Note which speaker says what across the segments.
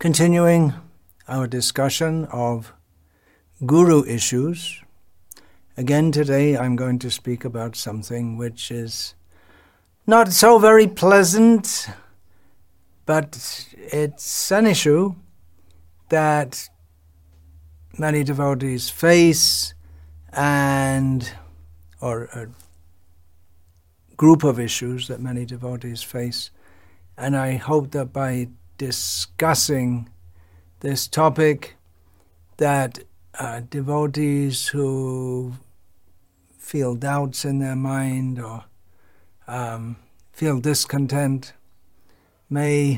Speaker 1: Continuing our discussion of guru issues, again today I'm going to speak about something which is not so very pleasant, but it's an issue that many devotees face, or a group of issues that many devotees face. And I hope that by discussing this topic, that devotees who feel doubts in their mind or feel discontent may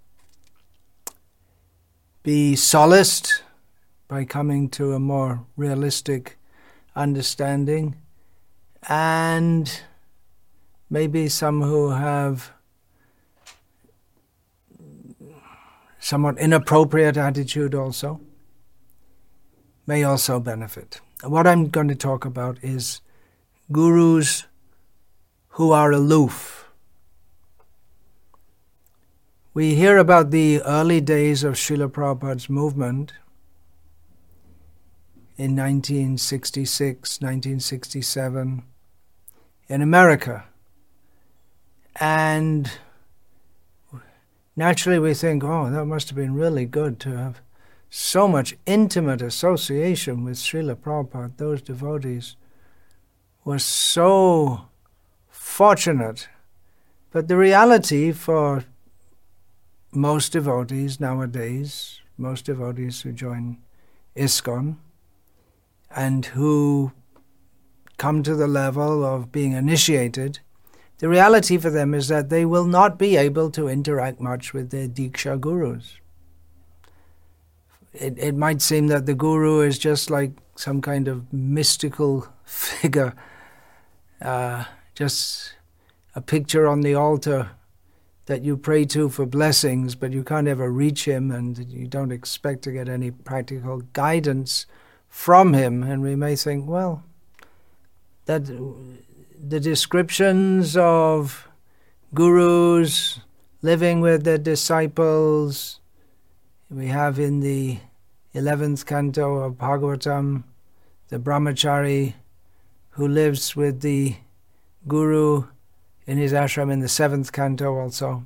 Speaker 1: be solaced by coming to a more realistic understanding, and maybe some who have somewhat inappropriate attitude also may also benefit. What I'm going to talk about is gurus who are aloof. We hear about the early days of Srila Prabhupada's movement in 1966, 1967 in America. And naturally we think, oh, that must have been really good to have so much intimate association with Srila Prabhupada. Those devotees were so fortunate. But the reality for most devotees nowadays, most devotees who join ISKCON and who come to the level of being initiated, the reality for them is that they will not be able to interact much with their Diksha gurus. It might seem that the guru is just like some kind of mystical figure, just a picture on the altar that you pray to for blessings, but you can't ever reach him and you don't expect to get any practical guidance from him. And we may think, well, that the descriptions of gurus living with their disciples, we have in the 11th canto of Bhagavatam, the brahmachari who lives with the guru in his ashram in the 7th canto also.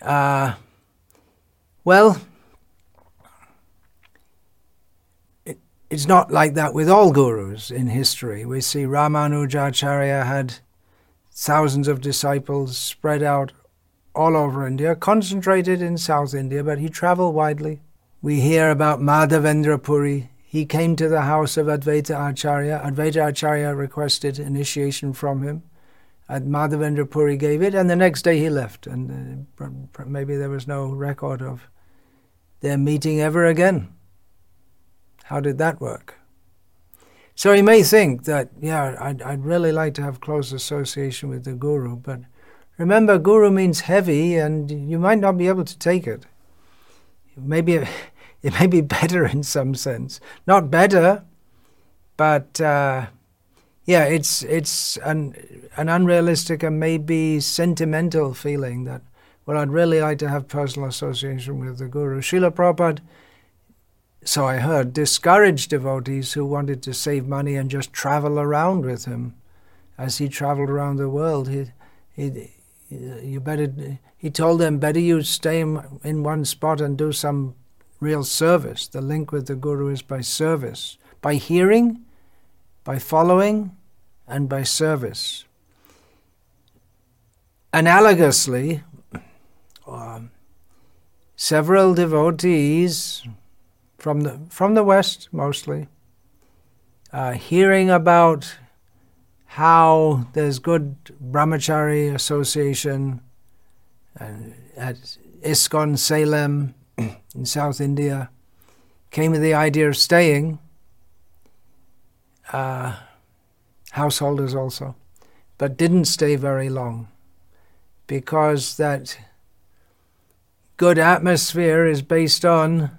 Speaker 1: It's not like that with all gurus in history. We see Ramanujacharya had thousands of disciples spread out all over India, concentrated in South India, but he traveled widely. We hear about Madhavendra Puri. He came to the house of Advaita Acharya. Advaita Acharya requested initiation from him. Madhavendra Puri gave it, and the next day he left. And maybe there was no record of their meeting ever again. How did that work? So you may think that, I'd really like to have close association with the guru, but remember, guru means heavy, and you might not be able to take it. Maybe it may be better in some sense. Not better, but it's an unrealistic and maybe sentimental feeling that, well, I'd really like to have personal association with the guru. Srila Prabhupada, so I heard, discouraged devotees who wanted to save money and just travel around with him. As he traveled around the world, he told them, better you stay in one spot and do some real service. The link with the guru is by service, by hearing, by following, and by service. Analogously, several devotees from the West mostly, hearing about how there's good brahmachari association at ISKCON Salem in South India, came with the idea of staying, householders also, but didn't stay very long, because that good atmosphere is based on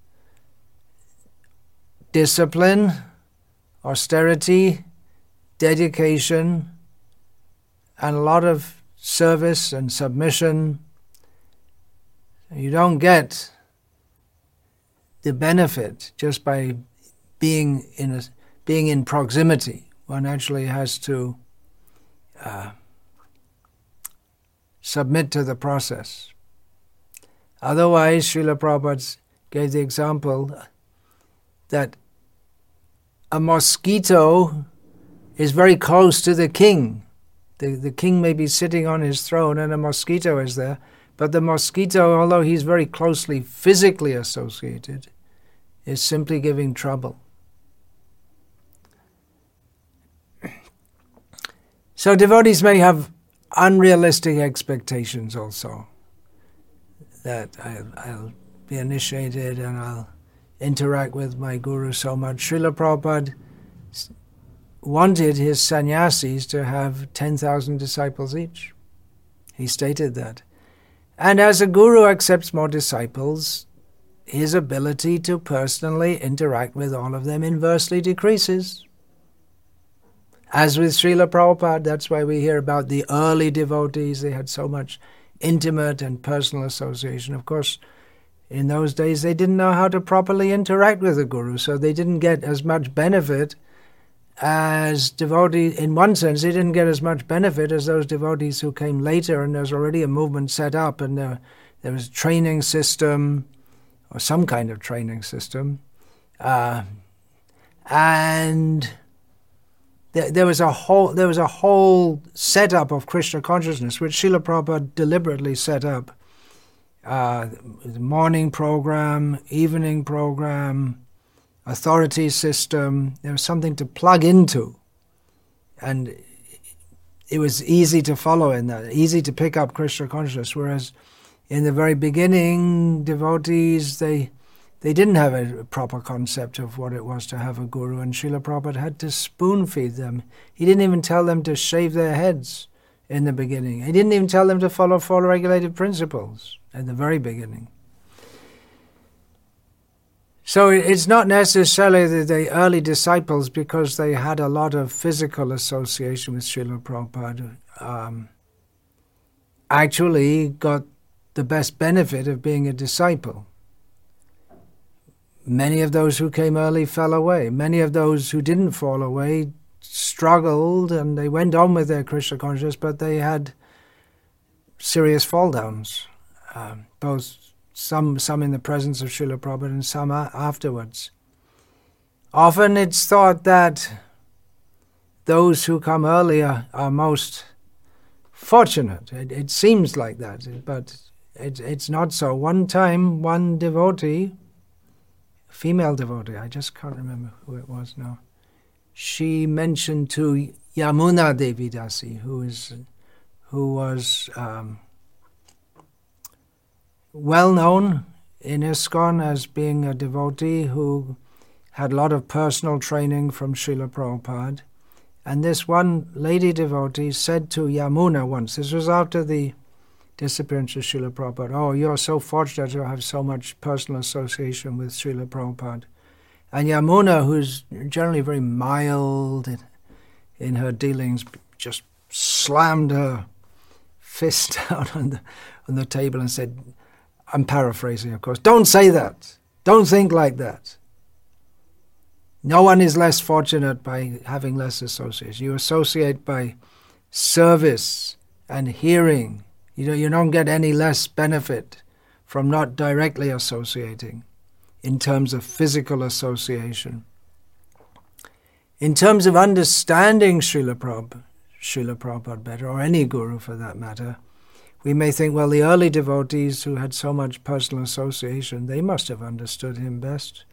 Speaker 1: discipline, austerity, dedication, and a lot of service and submission. You don't get the benefit just by being in proximity. One actually has to submit to the process. Otherwise, Srila Prabhupada gave the example that a mosquito is very close to the king. The king may be sitting on his throne and a mosquito is there, but the mosquito, although he's very closely physically associated, is simply giving trouble. So devotees may have unrealistic expectations also, that I'll be initiated and I'll interact with my guru so much. Srila Prabhupada wanted his sannyasis to have 10,000 disciples each. He stated that. And as a guru accepts more disciples, his ability to personally interact with all of them inversely decreases. As with Srila Prabhupada, that's why we hear about the early devotees. They had so much intimate and personal association. Of course, in those days, they didn't know how to properly interact with the guru, so they didn't get as much benefit as devotees. In one sense, they didn't get as much benefit as those devotees who came later, and there's already a movement set up, and there was a training system, or some kind of training system, and there was a whole setup of Krishna consciousness, which Srila Prabhupada deliberately set up. Morning program, evening program, authority system. There was something to plug into, and it was easy to follow in that, easy to pick up Krishna consciousness. Whereas in the very beginning, devotees, they didn't have a proper concept of what it was to have a guru, and Srila Prabhupada had to spoon feed them. He didn't even tell them to shave their heads in the beginning. He didn't even tell them to follow 4 regulated principles at the very beginning. So it's not necessarily the early disciples, because they had a lot of physical association with Srila Prabhupada, actually got the best benefit of being a disciple. Many of those who came early fell away. Many of those who didn't fall away struggled, and they went on with their Krishna consciousness, but they had serious fall downs, both some in the presence of Srila Prabhupada and some afterwards. Often it's thought that those who come earlier are most fortunate. It seems like that, but it's not so. One time, one devotee, female devotee, I just can't remember who it was now, she mentioned to Yamuna Devi Dasi, who was well known in ISKCON as being a devotee who had a lot of personal training from Srila Prabhupada. And this one lady devotee said to Yamuna once, this was after the disappearance of Srila Prabhupada, "Oh, you're so fortunate to have so much personal association with Srila Prabhupada." And Yamuna, who's generally very mild in her dealings, just slammed her fist down on the table and said, I'm paraphrasing, of course, "Don't say that. Don't think like that. No one is less fortunate by having less association. You associate by service and hearing. You don't get any less benefit from not directly associating in terms of physical association." In terms of understanding Srila Prabhupada better, or any guru for that matter, we may think, well, the early devotees who had so much personal association, they must have understood him best.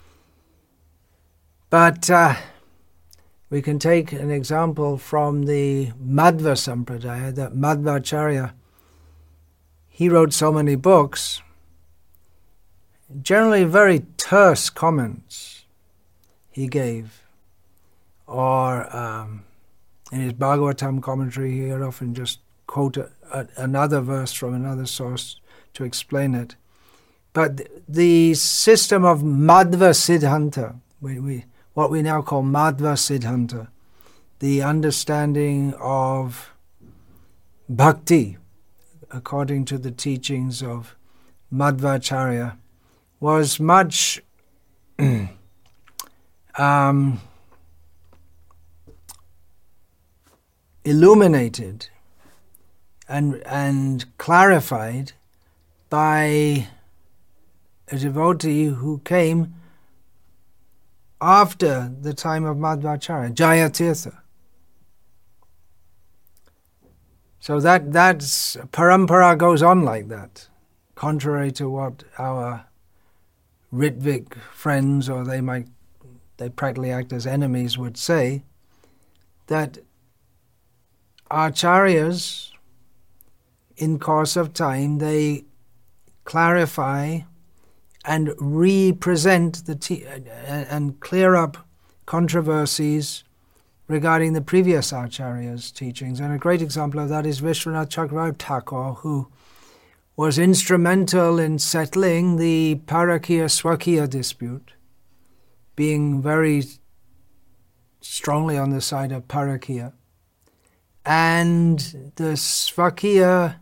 Speaker 1: But we can take an example from the Madhva Sampradaya, that Madhvacharya, he wrote so many books, generally very terse comments he gave. Or in his Bhagavatam commentary, he would often just quote another verse from another source to explain it. But the system of Madhva Siddhanta, what we now call Madhva Siddhanta, the understanding of bhakti, according to the teachings of Madhvacharya, was much illuminated and clarified by a devotee who came after the time of Madhvacharya, Jayatirtha. So that's parampara goes on like that, contrary to what our Ritvik friends, or they practically act as enemies, would say, that acharyas, in course of time, they clarify and represent and clear up controversies regarding the previous acharyas' teachings. And a great example of that is Vishwanath Chakravarti Thakur, who was instrumental in settling the Parakya-Swakiya dispute, being very strongly on the side of Parakya. And the Swakiya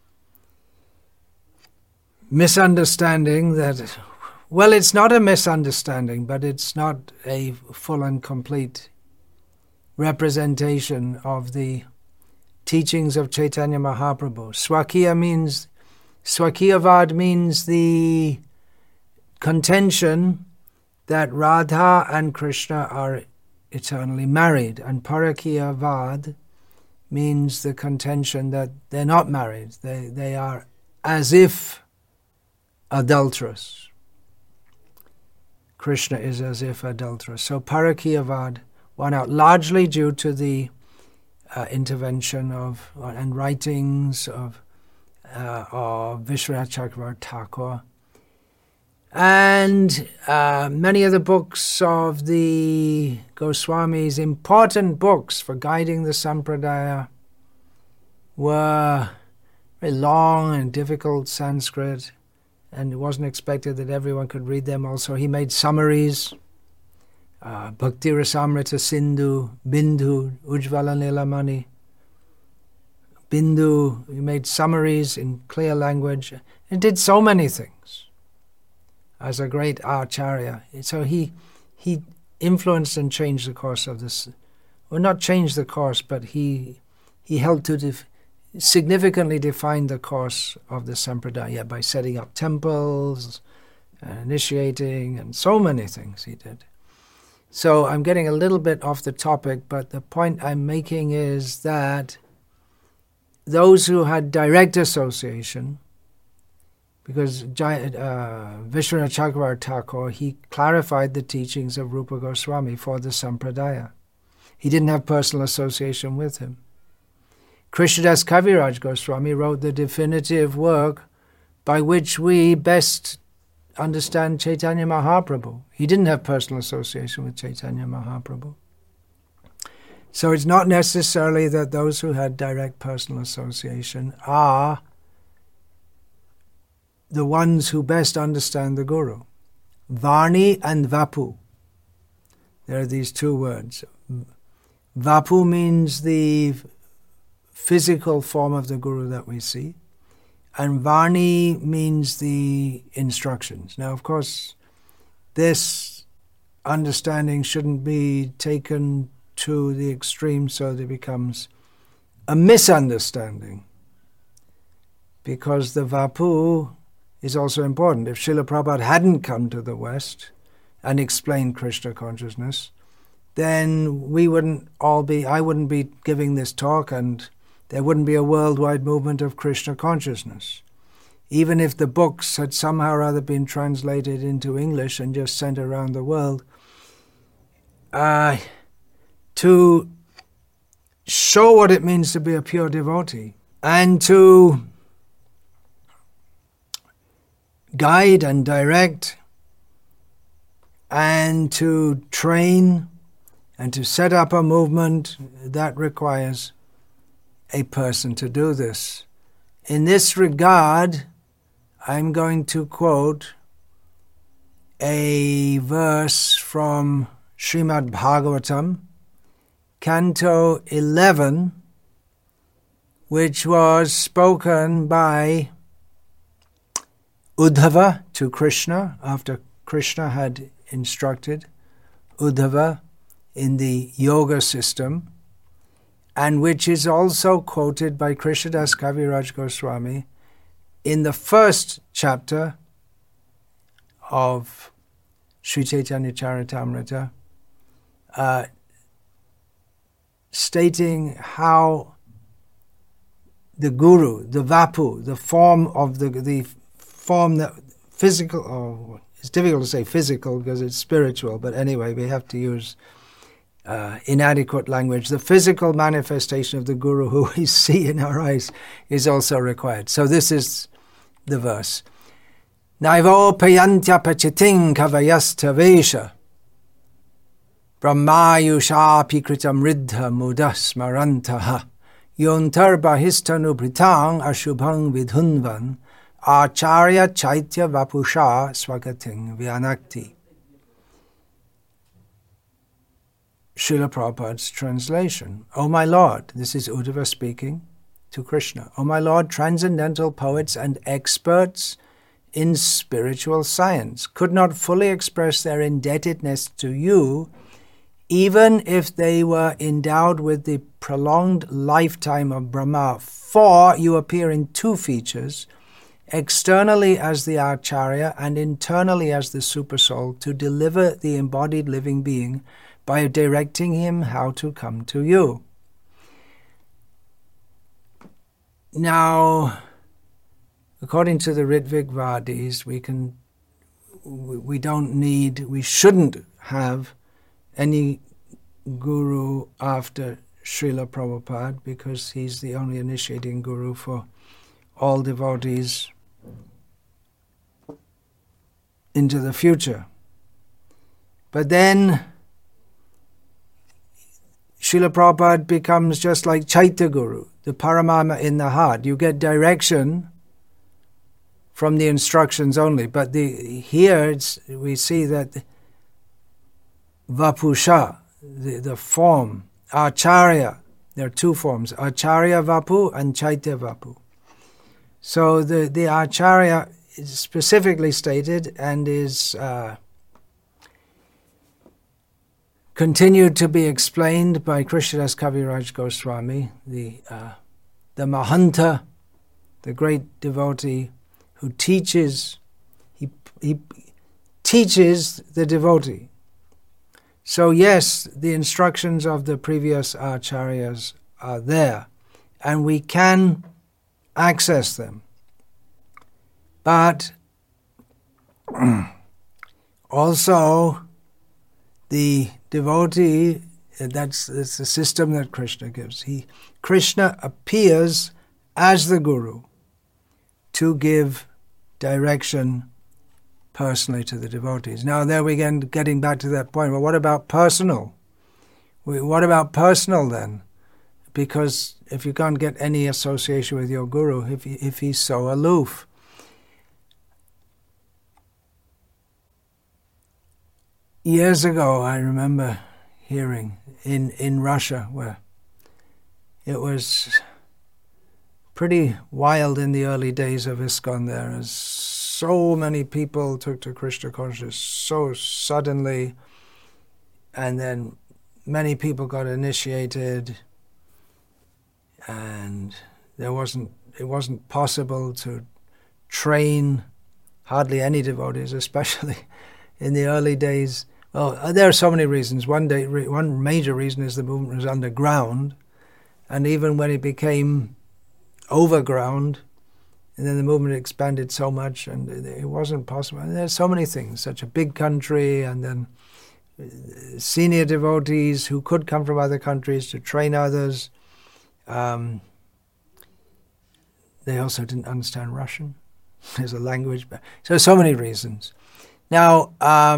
Speaker 1: misunderstanding that, well, it's not a misunderstanding, but it's not a full and complete representation of the teachings of Chaitanya Mahaprabhu. Swakiyavad means the contention that Radha and Krishna are eternally married, and Parakiyavad means the contention that they're not married. They are as if adulterous. Krishna is as if adulterous. So Parakiyavad won out largely due to the intervention of and writings of Vishwanath Chakravarti Thakur, and many of the books of the Goswamis, important books for guiding the Sampradaya, were very long and difficult Sanskrit, and it wasn't expected that everyone could read them. Also, he made summaries. Bhakti Rasamrita Sindhu, Bindhu, Ujjvala Nilamani. Bindu, he made summaries in clear language, and did so many things as a great acharya. So he influenced and changed the course of this, well, not changed the course, but he helped to significantly define the course of the Sampradaya by setting up temples, and initiating, and so many things he did. So I'm getting a little bit off the topic, but the point I'm making is that those who had direct association, because Vishwanath Chakravarti Thakur, he clarified the teachings of Rupa Goswami for the Sampradaya. He didn't have personal association with him. Krishnadas Kaviraj Goswami wrote the definitive work by which we best understand Chaitanya Mahaprabhu. He didn't have personal association with Chaitanya Mahaprabhu. So it's not necessarily that those who had direct personal association are the ones who best understand the Guru. Varni and Vapu. There are these two words. Vapu means the physical form of the Guru that we see, and Varni means the instructions. Now, of course, this understanding shouldn't be taken to the extreme so that it becomes a misunderstanding, because the Vapu is also important. If Srila Prabhupada hadn't come to the West and explained Krishna consciousness, then I wouldn't be giving this talk, and there wouldn't be a worldwide movement of Krishna consciousness. Even if the books had somehow or other been translated into English and just sent around the world, to show what it means to be a pure devotee and to guide and direct and to train and to set up a movement, that requires a person to do this. In this regard, I'm going to quote a verse from Srimad Bhagavatam, Canto 11, which was spoken by Uddhava to Krishna, after Krishna had instructed Uddhava in the yoga system, and which is also quoted by Krishnadas Kaviraj Goswami in the first chapter of Sri Chaitanya Charitamrita, stating how the guru, the vapu, the form of the form that physical, it's difficult to say physical because it's spiritual, but anyway, we have to use inadequate language. The physical manifestation of the guru who we see in our eyes is also required. So this is the verse. Naivo payantya pachiting kavayastha vesha brahmayusha pikritam riddha muda smarantaha yontar bahistanu britang ashubhang vidhunvan acharya chaitya vapusha swagating vyanakti. Srila Prabhupada's translation. O my Lord, this is Uddhava speaking to Krishna. O my Lord, transcendental poets and experts in spiritual science could not fully express their indebtedness to you, even if they were endowed with the prolonged lifetime of Brahma, for you appear in two features, externally as the Acharya and internally as the Supersoul, to deliver the embodied living being by directing him how to come to you. Now, according to the Ritvik Vadis, we shouldn't have any guru after Srila Prabhupada, because he's the only initiating guru for all devotees into the future. But then Srila Prabhupada becomes just like Chaitya Guru, the Paramama in the heart. You get direction from the instructions only. But here we see that Vapusha, the form, Acharya, there are two forms, Acharya Vapu and Chaitya Vapu. So the Acharya is specifically stated and is continued to be explained by Krishnadas Kaviraj Goswami, the Mahanta, the great devotee who teaches, he teaches the devotee. So yes, the instructions of the previous acharyas are there, and we can access them. But also the devotee, that's the system that Krishna gives. Krishna appears as the guru to give direction personally to the devotees. Now there we again getting back to that point. Well, what about personal? What about personal then? Because if you can't get any association with your guru, if he's so aloof. Years ago, I remember hearing in Russia, where it was pretty wild in the early days of ISKCON there, as so many people took to Krishna consciousness so suddenly, and then many people got initiated, and it wasn't possible to train hardly any devotees, especially in the early days. Well, there are so many reasons. One major reason is the movement was underground, and even when it became overground, and then the movement expanded so much, and it wasn't possible. And there's so many things, such a big country, and then senior devotees who could come from other countries to train others. They also didn't understand Russian as a language. So many reasons. Now,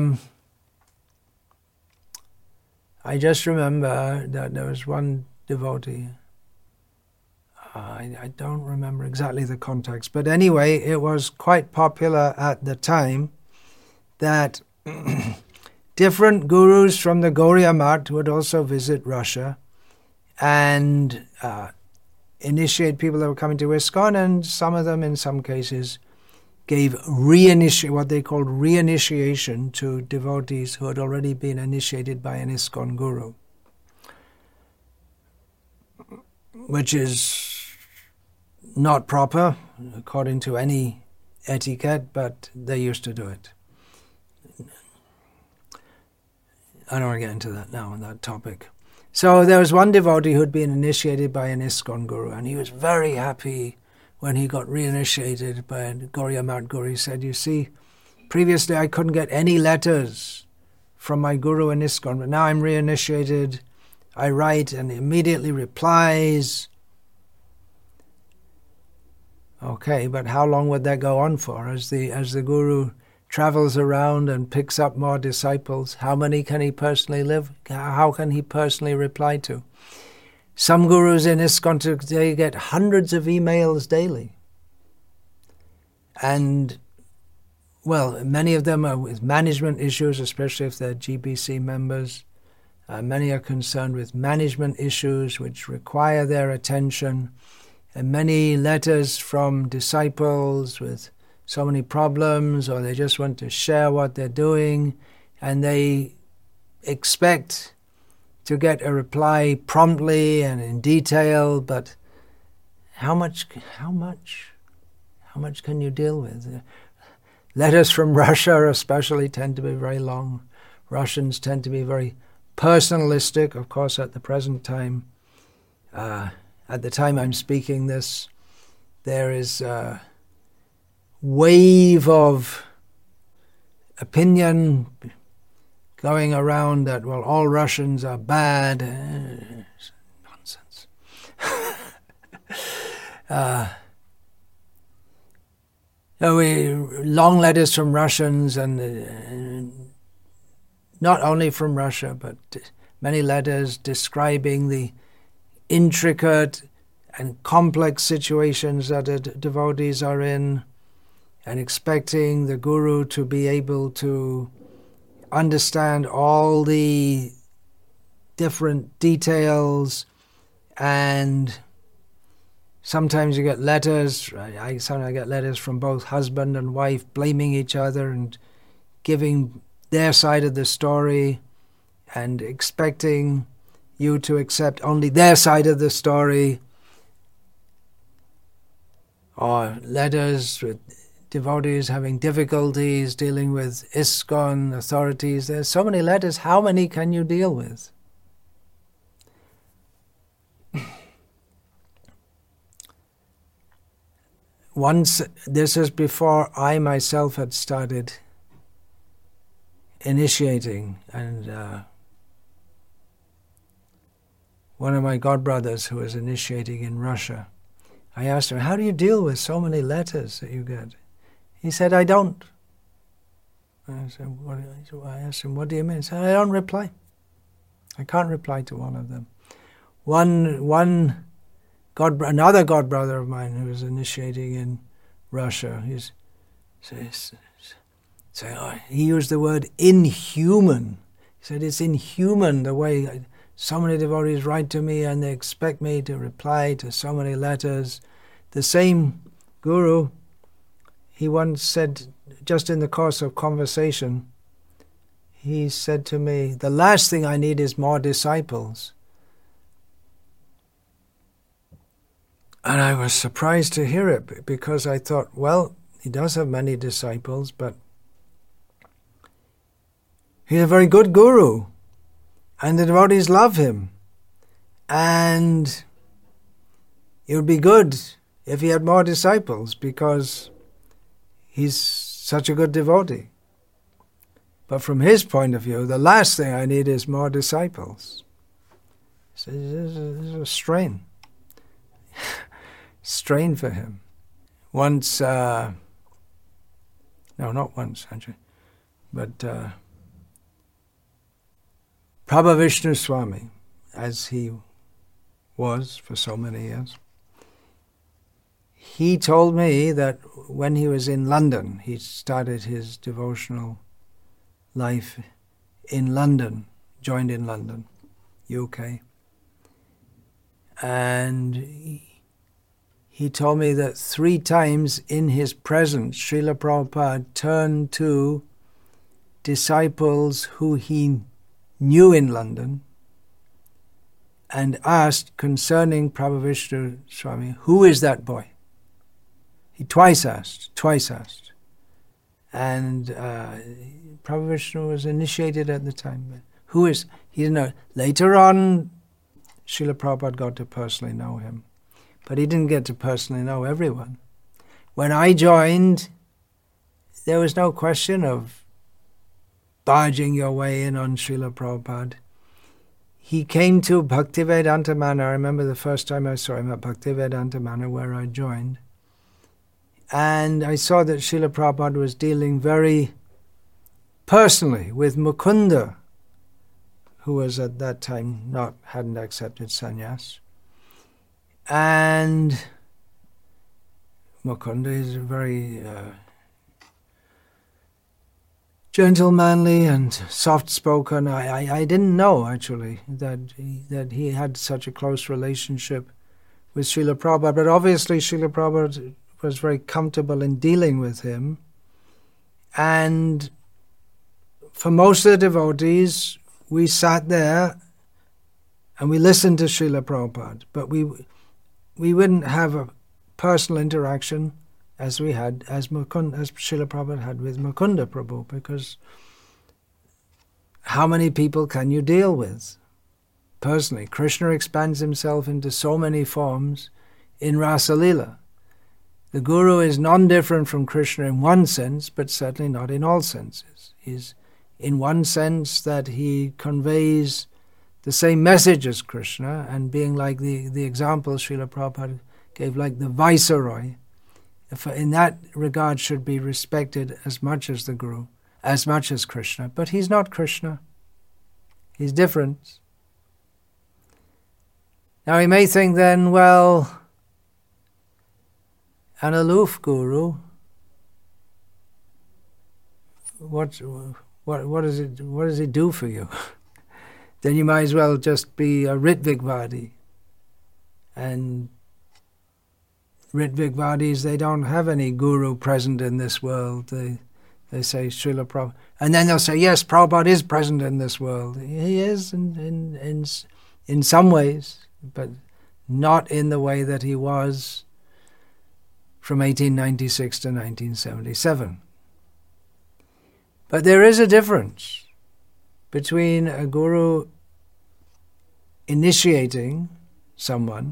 Speaker 1: I just remember that there was one devotee. I don't remember exactly the context, but anyway, it was quite popular at the time that different gurus from the Gauriya Math would also visit Russia and initiate people that were coming to ISKCON, and some of them, in some cases, gave what they called reinitiation to devotees who had already been initiated by an ISKCON guru, which is not proper according to any etiquette, but they used to do it. I don't want to get into that now on that topic. So there was one devotee who had been initiated by an ISKCON guru, and he was very happy when he got reinitiated by Gauriya Math Guru. He said, you see, previously I couldn't get any letters from my guru in ISKCON, but now I'm reinitiated. I write and he immediately replies. Okay, but how long would that go on for? As the guru travels around and picks up more disciples, how many can he personally live? How can he personally reply to? Some gurus in ISKCON today get hundreds of emails daily. And, well, many of them are with management issues, especially if they're GBC members. Many are concerned with management issues which require their attention. And many letters from disciples with so many problems, or they just want to share what they're doing, and they expect to get a reply promptly and in detail, but how much can you deal with? Letters from Russia especially tend to be very long. Russians tend to be very personalistic. Of course, at the present time, at the time I'm speaking this, there is a wave of opinion going around that, well, all Russians are bad. Nonsense. Long letters from Russians, and not only from Russia, but many letters describing the intricate and complex situations that the devotees are in, and expecting the guru to be able to understand all the different details. And sometimes you get letters, I get letters from both husband and wife blaming each other and giving their side of the story and expecting you to accept only their side of the story. Or letters with devotees having difficulties dealing with ISKCON authorities. There's so many letters. How many can you deal with? Once, this is before I myself had started initiating, and one of my godbrothers who was initiating in Russia, I asked him, how do you deal with so many letters that you get? He said, I don't. I asked him, what do you mean? He said, I don't reply. I can't reply to one of them. Another godbrother of mine who was initiating in Russia, he used the word inhuman. He said, it's inhuman the way so many devotees write to me and they expect me to reply to so many letters. The same guru, he once said, just in the course of conversation, he said to me, the last thing I need is more disciples. And I was surprised to hear it, because I thought, well, he does have many disciples, but he's a very good guru, and the devotees love him. And it would be good if he had more disciples, because he's such a good devotee. But from his point of view, the last thing I need is more disciples. So this is a strain. Strain for him. Once, no, not once, actually, but Prabha Vishnu Swami, as he was for so many years, he told me that when he was in London, he started his devotional life in London, joined in London, UK, and he told me that 3 times in his presence, Srila Prabhupada turned to disciples who he knew in London and asked concerning Prabhavishnu Swami, who is that boy? He twice asked. And Prabhavishnu was initiated at the time. But who is, he didn't know. Later on, Srila Prabhupada got to personally know him. But he didn't get to personally know everyone. When I joined, there was no question of barging your way in on Srila Prabhupada. He came to Bhaktivedanta Manor. I remember the first time I saw him at Bhaktivedanta Manor where I joined. And I saw that Srila Prabhupada was dealing very personally with Mukunda, who was at that time hadn't accepted sannyas. And Mukunda is very gentlemanly and soft-spoken. I didn't know, actually, that he had such a close relationship with Srila Prabhupada. But obviously Srila Prabhupada was very comfortable in dealing with him. And for most of the devotees, we sat there and we listened to Srila Prabhupada. But we wouldn't have a personal interaction as we had, as Srila Prabhupada had with Mukunda Prabhu, because how many people can you deal with personally? Krishna expands himself into so many forms in Rasa Leela. The Guru is non-different from Krishna in one sense, but certainly not in all senses. He's in one sense that he conveys the same message as Krishna, and being like the example Srila Prabhupada gave, like the Viceroy, in that regard should be respected as much as the Guru, as much as Krishna. But he's not Krishna. He's different. Now he may think then, well, an aloof Guru, what does it do for you? Then you might as well just be a Ritvik-vadi. And Ritvik-vadis, they don't have any Guru present in this world. They say Srila Prabhupada. And then they'll say, yes, Prabhupada is present in this world. He is in some ways, but not in the way that he was from 1896 to 1977. But there is a difference between a Guru initiating someone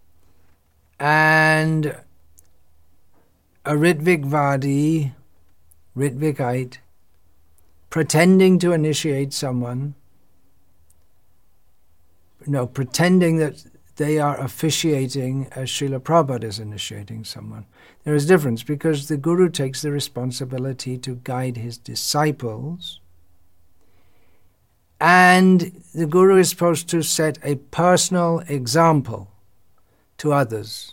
Speaker 1: and a Ritvik-vadi, Ritvikite, pretending to initiate someone, pretending that they are officiating as Srila Prabhupada is initiating someone. There is a difference, because the Guru takes the responsibility to guide his disciples, and the Guru is supposed to set a personal example to others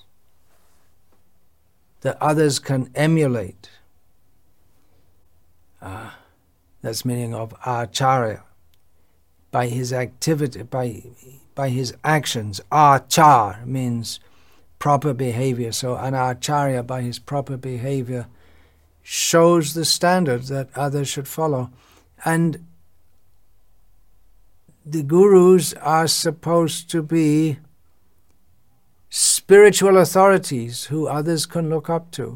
Speaker 1: that others can emulate. That's meaning of acharya. By his activity, by his actions. Achar means proper behavior. So an acharya, by his proper behavior, shows the standard that others should follow. And the gurus are supposed to be spiritual authorities who others can look up to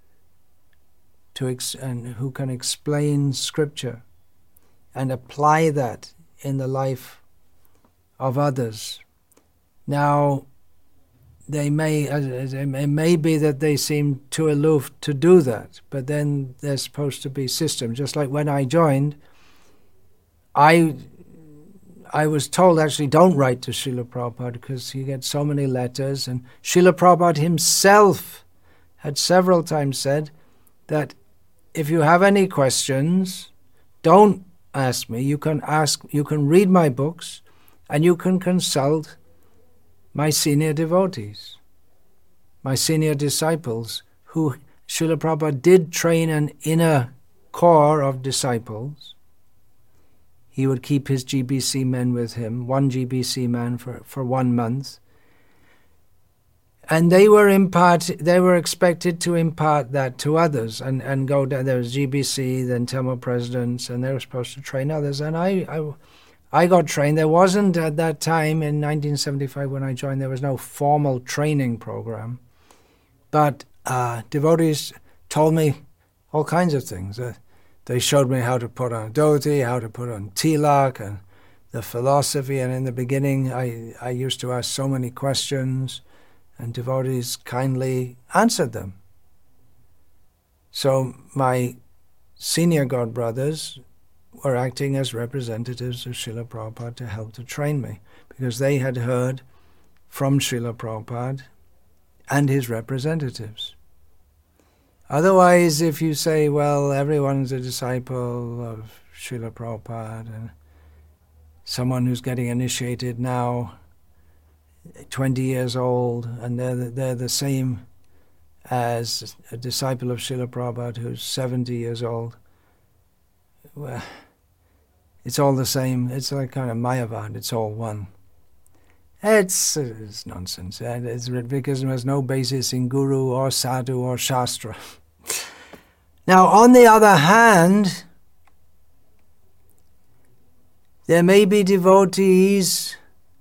Speaker 1: and who can explain scripture and apply that in the life of others. Now, it may be that they seem too aloof to do that, but then there's supposed to be system. Just like when I joined, I was told, actually, don't write to Srila Prabhupada because he gets so many letters, and Srila Prabhupada himself had several times said that if you have any questions, don't ask me. You can read my books, and you can consult my senior devotees, my senior disciples, who Srila Prabhupada did train an inner core of disciples. He would keep his GBC men with him, one GBC man for 1 month. And they were expected to impart that to others and go down. There was GBC, then Tamil presidents, and they were supposed to train others. And I got trained. There wasn't at that time in 1975 when I joined, there was no formal training program. But devotees told me all kinds of things. They showed me how to put on dhoti, how to put on tilak, and the philosophy. And in the beginning, I used to ask so many questions, and devotees kindly answered them. So my senior god brothers were acting as representatives of Srila Prabhupada to help to train me, because they had heard from Srila Prabhupada and his representatives. Otherwise, if you say, well, everyone's a disciple of Srila Prabhupada, and someone who's getting initiated now, 20 years old, and they're the same as a disciple of Srila Prabhupada who's 70 years old, well, it's all the same. It's like kind of Mayavad. It's all one. It's nonsense. Ritvikism has no basis in Guru or Sadhu or Shastra. Now, on the other hand, there may be devotees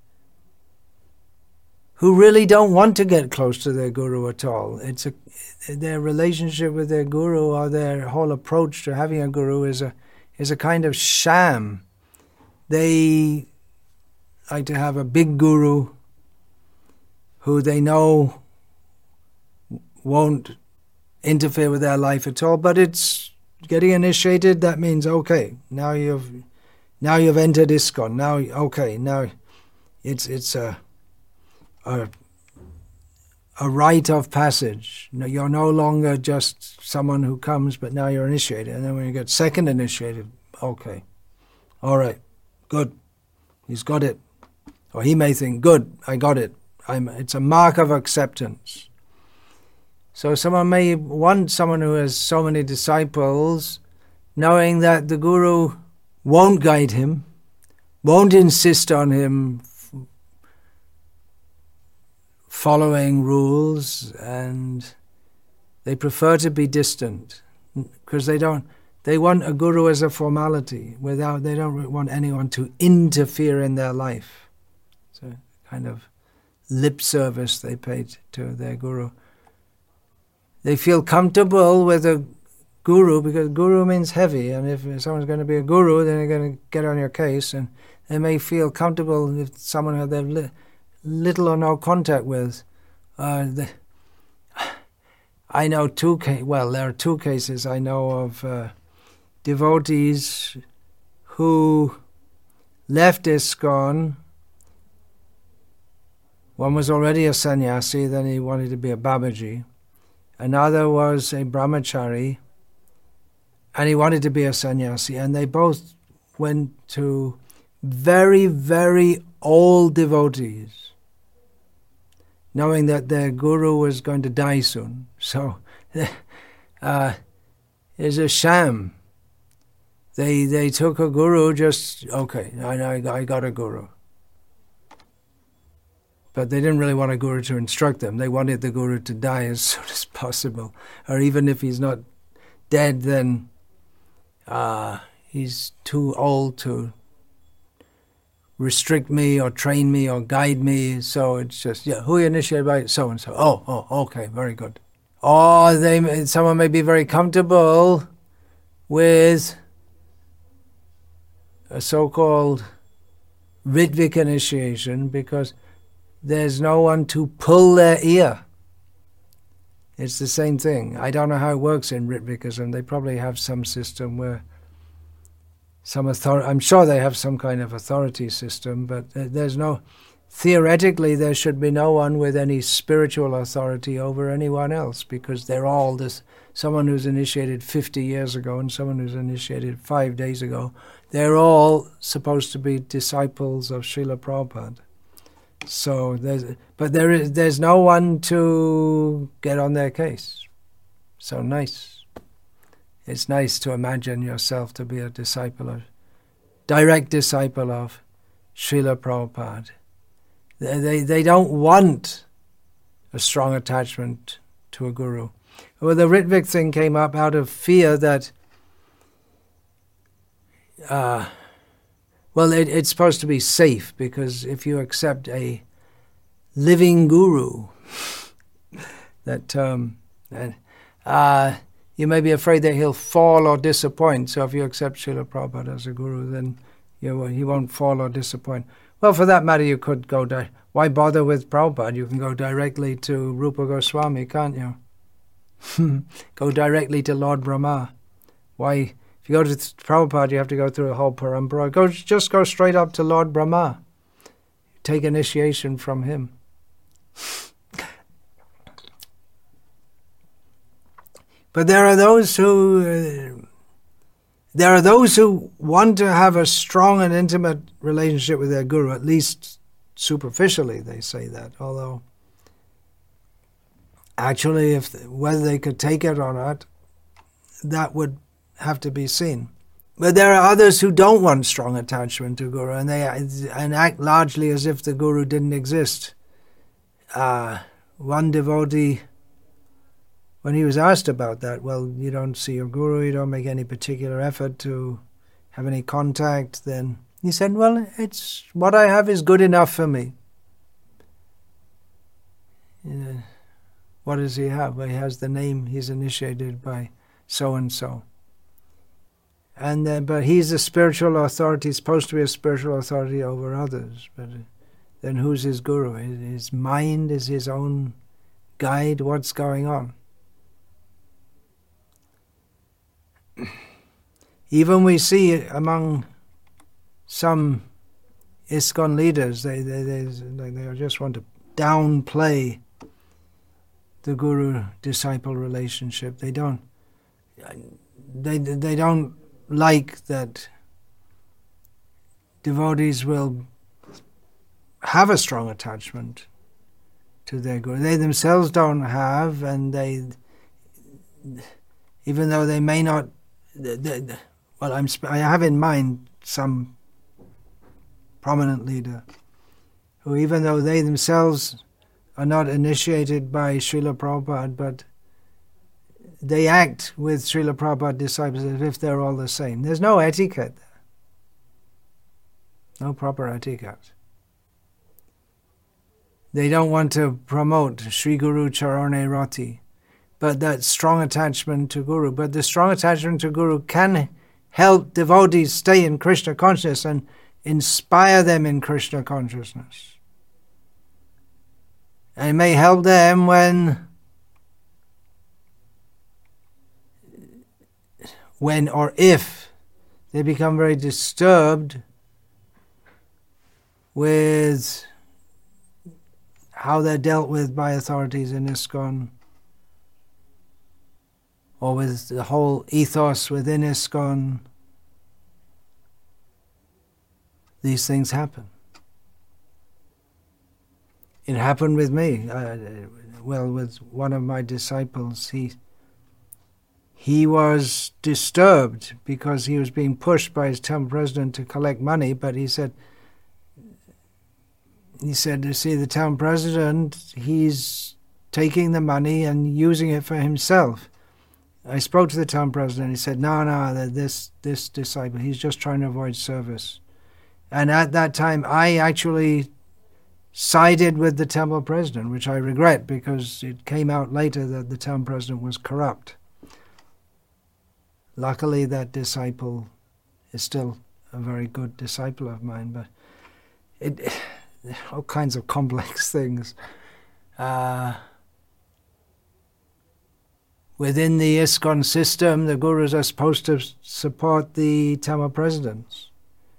Speaker 1: who really don't want to get close to their Guru at all. Their relationship with their Guru, or their whole approach to having a Guru is a kind of sham. They like to have a big Guru who they know won't interfere with their life at all, but it's getting initiated. That means, okay, now you've entered ISKCON. Now it's a rite of passage. You're no longer just someone who comes, but now you're initiated. And then when you get second initiated, okay, all right, good, he's got it. Or he may think, good, I got it. It's a mark of acceptance. So someone may want someone who has so many disciples, knowing that the Guru won't guide him, won't insist on him following rules, and they prefer to be distant because they want a Guru as a formality. They don't want anyone to interfere in their life. It's a kind of lip service they pay to their Guru. They feel comfortable with a Guru because Guru means heavy, and if someone's going to be a Guru, then they're going to get on your case, and they may feel comfortable with someone who they've little or no contact with. I know there are two cases I know of devotees who left ISKCON. One was already a sannyasi, then he wanted to be a Babaji. Another was a brahmachari, and he wanted to be a sannyasi. And they both went to very, very old devotees, knowing that their Guru was going to die soon. So it's a sham. They took a Guru just, okay, I got a Guru. But they didn't really want a Guru to instruct them. They wanted the Guru to die as soon as possible. Or even if he's not dead, then he's too old to restrict me or train me or guide me. So it's just, who are you initiated by? So-and-so. Oh, okay, very good. Or someone may be very comfortable with a so-called Ritvik initiation because there's no one to pull their ear. It's the same thing. I don't know how it works in Ritvikism. They probably have some system where I'm sure they have some kind of authority system, but theoretically there should be no one with any spiritual authority over anyone else, because they're all someone who's initiated 50 years ago and someone who's initiated 5 days ago. They're all supposed to be disciples of Srila Prabhupada. So there's no one to get on their case. So nice. It's nice to imagine yourself to be a direct disciple of Srila Prabhupada. They don't want a strong attachment to a guru. Well, the Ritvik thing came up out of fear that, it's supposed to be safe, because if you accept a living guru, that you may be afraid that he'll fall or disappoint. So if you accept Srila Prabhupada as a guru, then he won't fall or disappoint. Well, for that matter, you could go why bother with Prabhupada? You can go directly to Rupa Goswami, can't you? Go directly to Lord Brahma. Why? If you go to Prabhupada, you have to go through a whole parampara. Just go straight up to Lord Brahma. Take initiation from him. But there are those who want to have a strong and intimate relationship with their guru, at least superficially they say that, although actually whether they could take it or not, that would have to be seen. But there are others who don't want strong attachment to guru, and act largely as if the guru didn't exist. One devotee, when he was asked about that, well, you don't see your guru, you don't make any particular effort to have any contact, then he said, well, it's what I have is good enough for me. What does he have? Well, he has the name, he's initiated by so-and-so. But he's a spiritual authority, supposed to be a spiritual authority over others. But then who's his guru? His mind is his own guide. What's going on? Even we see among some ISKCON leaders, they just want to downplay the guru-disciple relationship. They don't like that devotees will have a strong attachment to their guru. They themselves don't have, and even though they may not. I have in mind some prominent leader who, even though they themselves are not initiated by Srila Prabhupada, but they act with Srila Prabhupada disciples as if they're all the same. There's no etiquette there. No proper etiquette. They don't want to promote Sri Guru Charane Rati, but that strong attachment to Guru. But the strong attachment to Guru can help devotees stay in Krishna consciousness and inspire them in Krishna consciousness. And it may help them when or if they become very disturbed with how they're dealt with by authorities in ISKCON, or with the whole ethos within ISKCON. These things happen. It happened with me. With one of my disciples, he was disturbed because he was being pushed by his temple president to collect money, but he said, you see, the town president, he's taking the money and using it for himself. I spoke to the town president. He said, no, this disciple, he's just trying to avoid service. And at that time, I actually sided with the temple president, which I regret, because it came out later that the town president was corrupt. Luckily, that disciple is still a very good disciple of mine, but all kinds of complex things. Within the ISKCON system, the gurus are supposed to support the temple presidents,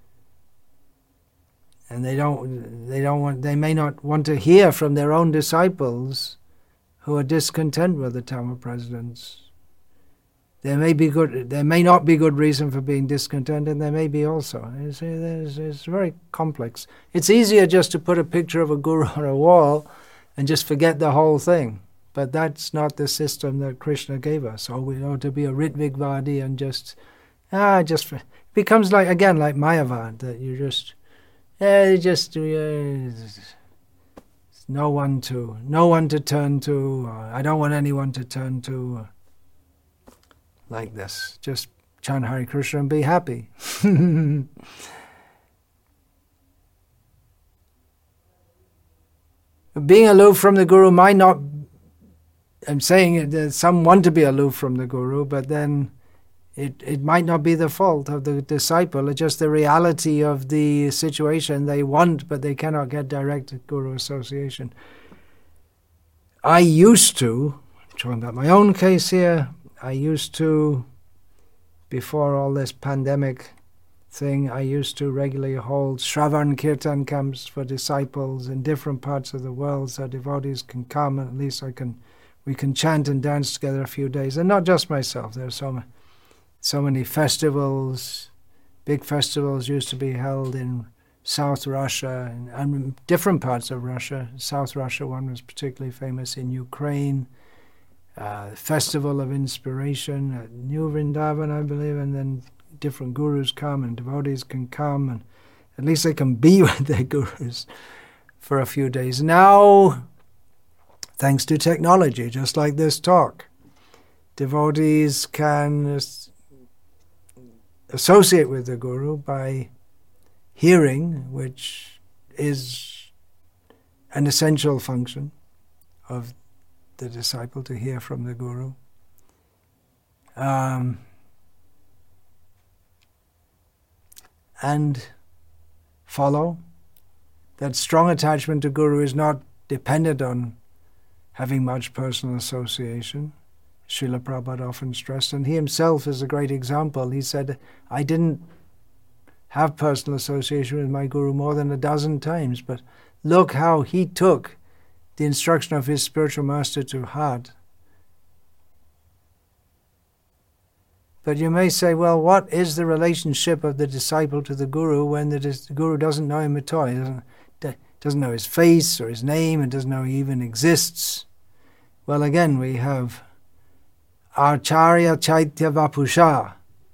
Speaker 1: and they may not want to hear from their own disciples who are discontent with the temple presidents. There may not be good reason for being discontent, and there may be also. It's very complex. It's easier just to put a picture of a guru on a wall and just forget the whole thing. But that's not the system that Krishna gave us. Or we ought to be a Ritvigvadi and just becomes like Mayavad, that you no one to turn to. I don't want anyone to turn to like this. Just chant Hare Krishna and be happy. Being aloof from the Guru might not, I'm saying that some want to be aloof from the Guru, but then it might not be the fault of the disciple. It's just the reality of the situation. They want, but they cannot get direct Guru association. I used to, talking about my own case here, I used to, before all this pandemic thing, I used to regularly hold Shravan Kirtan camps for disciples in different parts of the world, so devotees can come, and at least we can chant and dance together a few days. And not just myself, there are so many festivals, big festivals used to be held in South Russia and different parts of Russia. South Russia one was particularly famous, in Ukraine. Festival of Inspiration at New Vrindavan, I believe, and then different gurus come and devotees can come, and at least they can be with their gurus for a few days. Now, thanks to technology, just like this talk, devotees can associate with the Guru by hearing, which is an essential function of the disciple, to hear from the Guru. And follow. That strong attachment to Guru is not dependent on having much personal association. Srila Prabhupada often stressed, and he himself is a great example. He said, I didn't have personal association with my Guru more than a dozen times, but look how he took the instruction of his spiritual master to heart. But you may say, well, what is the relationship of the disciple to the Guru when the Guru doesn't know him at all? He doesn't know his face or his name, and doesn't know he even exists. Well, again, we have Acharya Chaitya Vapusha.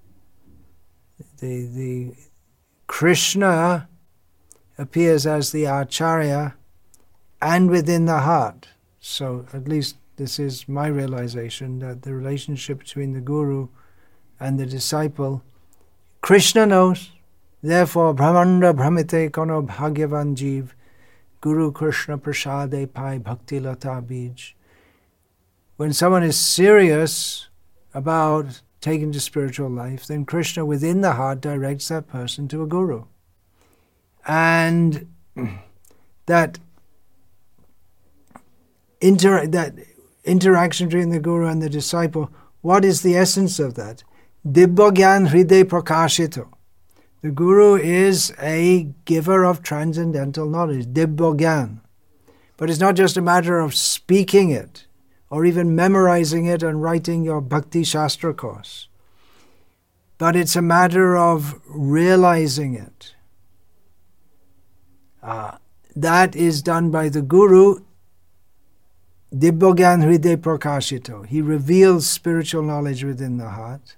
Speaker 1: The Krishna appears as the Acharya and within the heart. So at least this is my realization, that the relationship between the Guru and the disciple, Krishna knows. Therefore, Brahmanda Brahmite Kono Bhagyavan Jeev, Guru Krishna Prasade Pai Bhakti Lata Bij. When someone is serious about taking to spiritual life, then Krishna within the heart directs that person to a Guru. And that interaction between the Guru and the disciple, what is the essence of that? Dibba Gyan Hriday Prakashito. The Guru is a giver of transcendental knowledge, Dibba Gyan. But it's not just a matter of speaking it, or even memorizing it and writing your Bhakti Shastra course. But it's a matter of realizing it. That is done by the Guru. Dibba Gyan Hriday Prakashito. He reveals spiritual knowledge within the heart.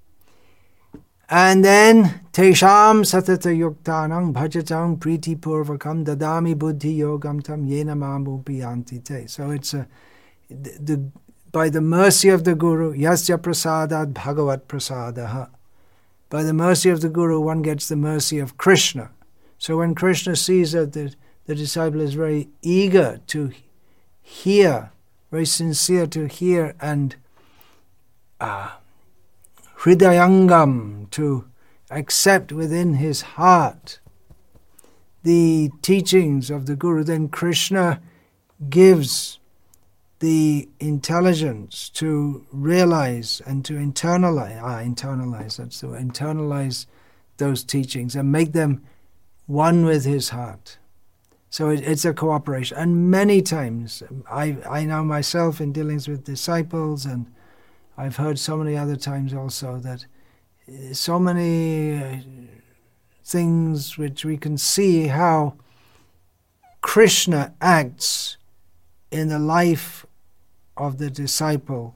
Speaker 1: And then, Tesham Satata Yuktanang Bhajatam Priti Purvakam Dadami Buddhi Yogam Tam Yena Mamu Piyanti Te. So it's by the mercy of the Guru, Yasya Prasadat Bhagavat Prasadaha. By the mercy of the Guru, one gets the mercy of Krishna. So when Krishna sees that the disciple is very eager to hear, very sincere to hear, and hridayangam, to accept within his heart the teachings of the Guru, then Krishna gives the intelligence to realize and to internalize those teachings and make them one with his heart. So it's a cooperation. And many times, I know myself in dealings with disciples, and I've heard so many other times also, that so many things which we can see how Krishna acts in the life of the disciple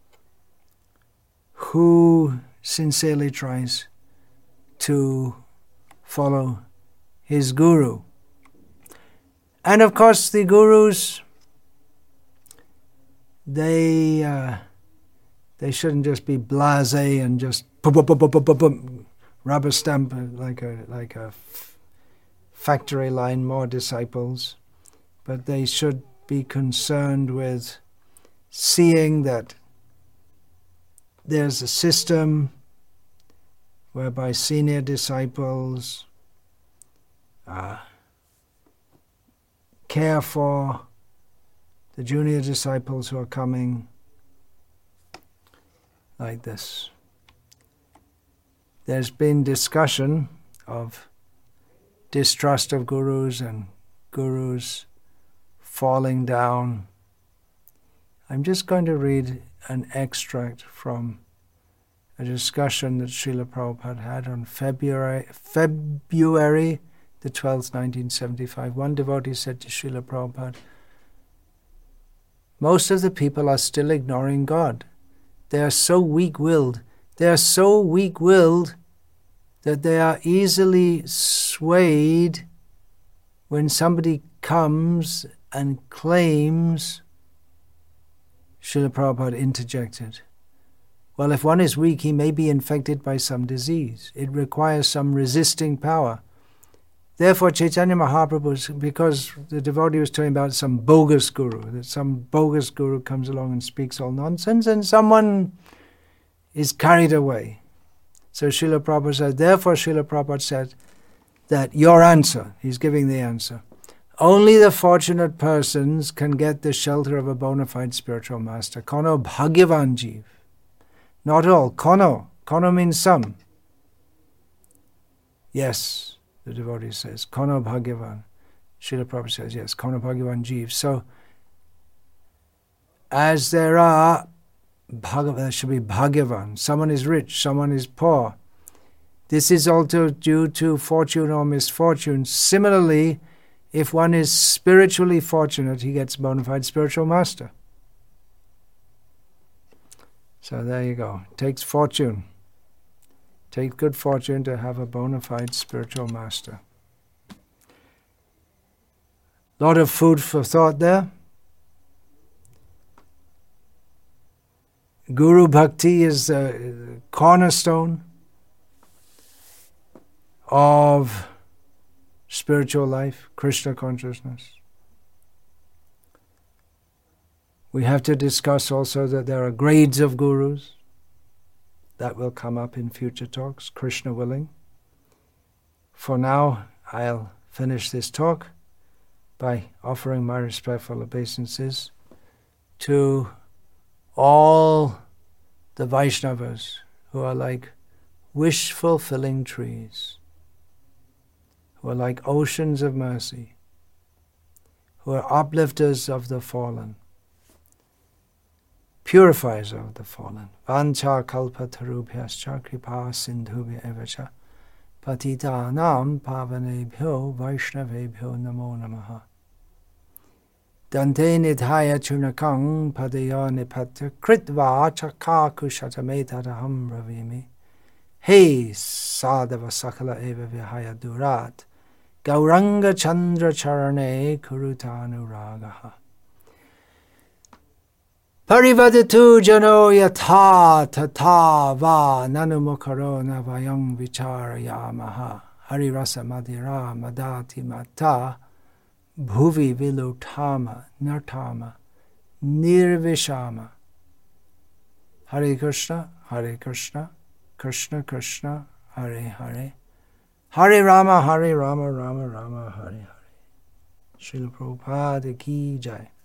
Speaker 1: who sincerely tries to follow his Guru. And of course the gurus, they shouldn't just be blasé and just rubber stamp like a factory line, more disciples, but they should be concerned with seeing that there's a system whereby senior disciples care for the junior disciples who are coming, like this. There's been discussion of distrust of gurus and gurus falling down. I'm just going to read an extract from a discussion that Srila Prabhupada had on February the 12th, 1975. One devotee said to Srila Prabhupada, "Most of the people are still ignoring God. They are so weak-willed. They are so weak-willed that they are easily swayed when somebody comes and claims." Srila Prabhupada interjected, "Well, if one is weak, he may be infected by some disease. It requires some resisting power." Therefore, Chaitanya Mahaprabhu, because the devotee was talking about some bogus guru, that some bogus guru comes along and speaks all nonsense, and someone is carried away. So Srila Prabhupada said, therefore Srila Prabhupada said that your answer, he's giving the answer, only the fortunate persons can get the shelter of a bona fide spiritual master. Kono bhagyavan jeev. Not all. Kono. Kono means some. Yes, the devotee says, Kono bhagyavan. Srila Prabhupada says, yes, Kono bhagyavan jeev. So, as there are, there should be bhagyavan. Someone is rich, someone is poor. This is also due to fortune or misfortune. Similarly, if one is spiritually fortunate, he gets bona fide spiritual master. So there you go. It takes fortune. Take good fortune to have a bona fide spiritual master. Lot of food for thought there. Guru Bhakti is the cornerstone of spiritual life, Krishna consciousness. We have to discuss also that there are grades of gurus. That will come up in future talks, Krishna willing. For now, I'll finish this talk by offering my respectful obeisances to all the Vaishnavas who are like wish-fulfilling trees, who are like oceans of mercy, who are uplifters of the fallen, purifiers of the fallen. Vancha kalpatarubhyascha kripa sindhubhya evacha patitanam pavanebhyo vaishnavebhyo namo namaha. Dante nidhaya chunakang padaya nipatya kritva chakakushatamedadaham ravimi. Hey sadhava sakala eva vihaya durat gauranga chandra charane kurutanuragaha. Parivadatu jano yatha tata va nanumukaro navayang vicharayamaha. Harirasa madhira madati mata bhuvi vilutama nartama nirvishama. Hare Krishna, Krishna Krishna, Hare Hare, Hare Rama, Rama Rama, Hare Hare. Srila Prabhupada ki jai.